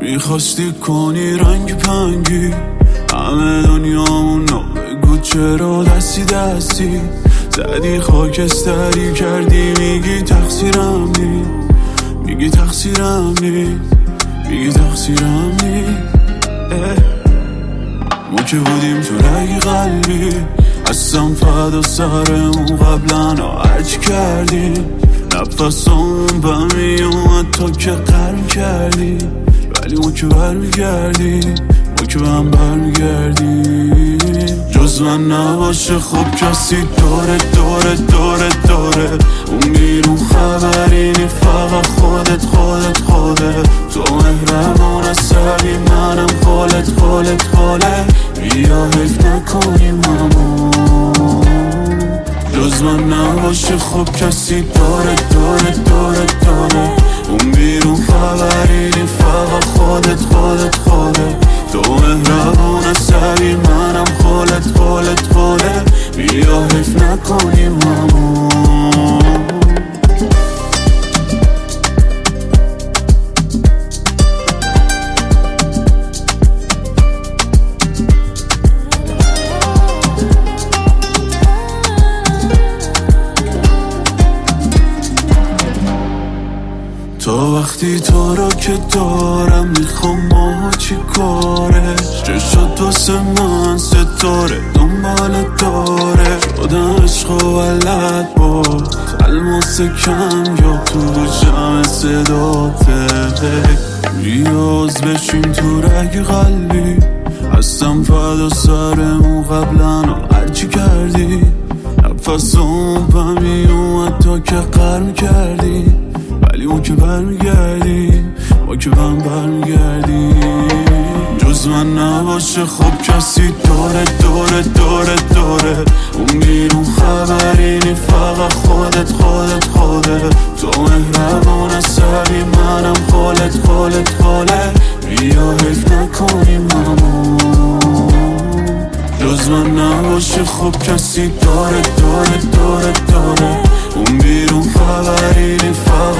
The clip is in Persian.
میخواستی کنی رنگ پنگی همه دنیامونو، بگو چرا دستی دستی زدی خاکستری کردی. میگی تقصیرم نی، میگی تقصیرم نی، میگی تقصیرم نی. ما که بودیم تو رگ قلبی، هستم فدا سرمون قبلا هرچی کردیم. نفسامون بمی اومد تا که قرم کردی، ولی ما که برمیگردیم، ما که به هم برمیگردیم. جز من نباشه خب کسی داره داره داره داره. اون بیرون خبری نی، فقط خودت خودت خودت. تو مهربان عصبی، منم خالت خالت خالت. بیا حیف نکنیم همون. جز من نباشه خب کسی داره داره داره داره. اون بیرون خبری نی، فقط خودت خودت خودت. تو مهربان عصبی، منم خالت خالت خالت. بیا حیف نکنیم همون. تا وقتی تو رو که دارم میخوام ما چی کاره. چه شد واسه من ستاره دنبال داره. شدم عشق و ولد با الماس کم یا تو جمع صداته. ریاض بشین تو رگ قلبی، هستم فدا سرمون قبلا هرچی کردی. نفسم بمی اومد تا که قرم کردی، ولی ما که برمیگردیم، ما که به هم برمیگردیم. جز من نباشه خب کسی داره داره داره داره. اون بیرون خبری نی، فقط خودت خودت خودت. تو مهربان عصبی، منم خالت خالت خالت. بیا حیف نکنیم همون. جز من نباشه خب کسی داره داره داره داره. اون بیرون خبری نی، فقط